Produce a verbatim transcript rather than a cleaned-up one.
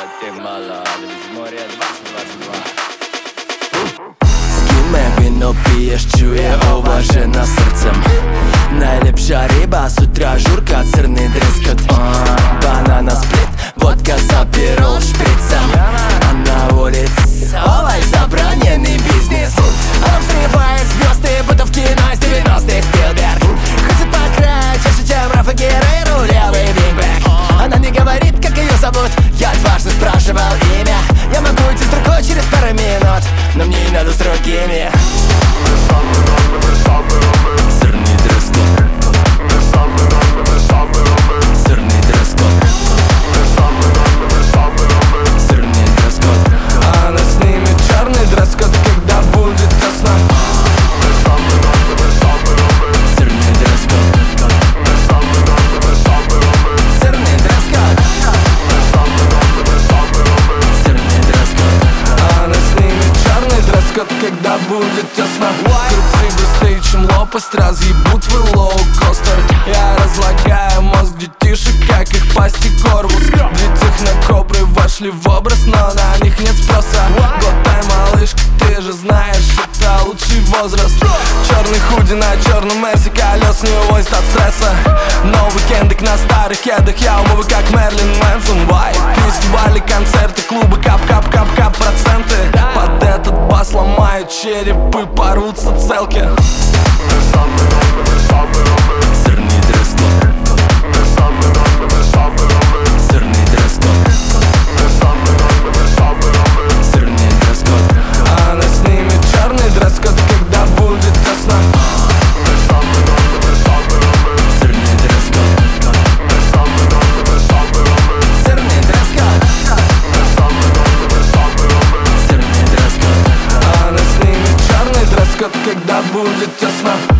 Гватемала, до моря двадцать двадцать два. Z kim wino pijesz, czuję uważena sercem. Najlepsza ryba, z utra żurka, cyrny dreskot. Banana split, wodka z aperol szpricem. A na ulicy olej, забраненный бизнес. Она взрывает звезды, будто в кино из девяностых Спилберг. Хочет покрасить чаще, чем Рафа Геррейро, левый вингбэк. Она не говорит, как ее зовут, я дважды спрашивал имя. Я могу идти с другой через пару минут, но мне не надо с другими. Сырный дресс-код. Сырный дресс-код. Сырный дресс-код. Она снимет черный дресс-код, когда будет тесно. Сырный дресс-код. Сырный дресс-код. Сырный дресс-код. Она снимет черный дресс-код, когда будет тесно. Крутцы быстрее, чем лопасть, разъебут твой лоу-костер. Я разлагаю мозг детишек, как их пасти корпус. Для технокобры вошли в образ, но на них нет спроса. Глотай, малышка, ты же знаешь, это лучший возраст. Черный худи на черном мерсе, колес не увозит от стресса. Новый кендик на старых кедах, я умываю как Мерлин Мэнсон. Вай, фестивали, концерты, клубы, кап-кап-кап-кап проценты. Под этот бас ломают черепы, порвутся целки. Сырный дресс-код. Сырный дресс-код. Сырный дресс-код. Она снимет черный дресс-код, когда будет тесно. Сырный дресс-код. Сырный дресс-код. Сырный дресс-код. Она снимет черный дресс-код, когда будет тесно.